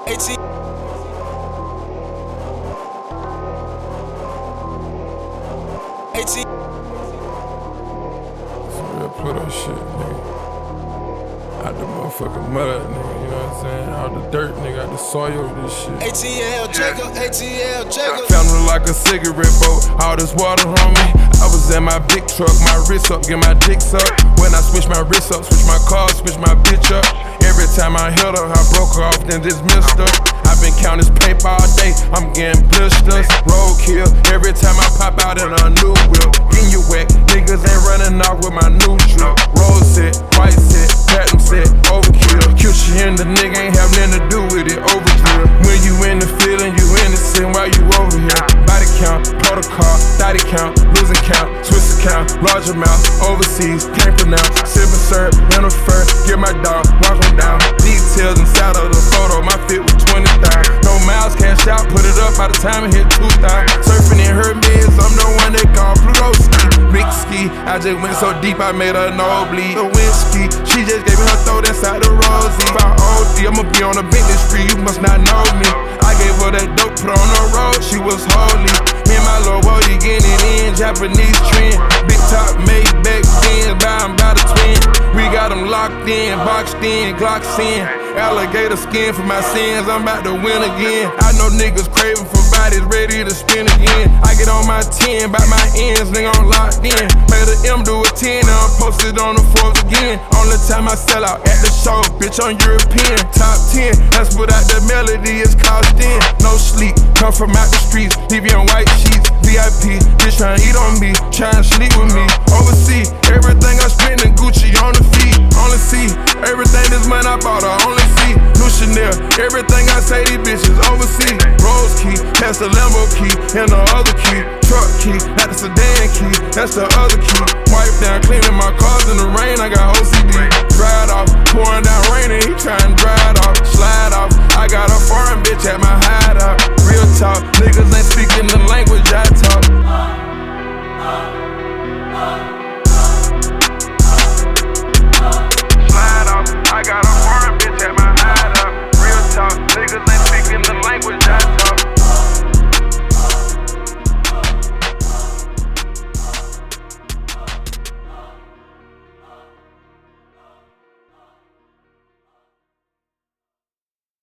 AT. Put that shit, nigga. Out the motherfucking mud, nigga, you know what I'm saying? Out the dirt, nigga, out the soil, this shit. ATL Jacob, ATL Jacob. Found me like a cigarette boat, all this water on me. I was in my big truck, my wrist up, get my dicks up. When I switch my wrist up, switch my car, switch my bitch up. Every time I hit her, I broke her off, then dismissed her. I've been counting this paper all day, I'm getting blisters. Roadkill, every time I pop out in a new whip. Getting you wet, niggas ain't running off with my new drip. Rose set, white set, platinum set, overkill. Cute shit and the nigga ain't have nothing to do with it, overdrill. When you in the feeling, you innocent while you over here. Body count, protocol, thotty count, losing count, Swiss account, large amount, overseas, can't pronounce. Sipping syrup, in a fur, get my dog, walk on down. Details inside of the photo, my fit was 20,000. No miles, cash out, put it up by the time it hit 2,000. Surfing in her meds, I'm the one that called Pluto ski. Big ski, I just went so deep, I made her nosebleed. The whiskey, she just gave me her throat inside the Rosie. If I OD, I'ma be on a Bentley street, you must not know me. I gave her that dope, put on the road, she was holy. Me and my little boy, getting it in, Japanese trend. Big top made back then, by the twin. We got them locked in, boxed in, Glocks in. Alligator skin for my sins, I'm about to win again. I know niggas craving for bodies, ready to spin again. I get on my 10, by my ends, nigga, I'm locked in. Made a M do a 10, now I'm posted on the 4th again. Only time I sell out at the show, bitch, I'm European. Top 10, that's without the melody, it's cost in. No sleep, come from out the streets, leave you on white sheets. VIP, bitch tryna eat on me, tryna sleep with me. Overseas, everything I spend in Gucci on the feet. Only see, everything this money I bought, I only see. New Chanel, everything I say, these bitches overseas. Rose key, that's the Lambo key, and the other key. Truck key, not the sedan key, that's the other key. Wipe down, cleaning my cars in the rain, I got OCD. Dried off, pouring down rain and he trying to dry it off. Slide off, I got a foreign bitch at my hideout. Real talk, niggas ain't speaking the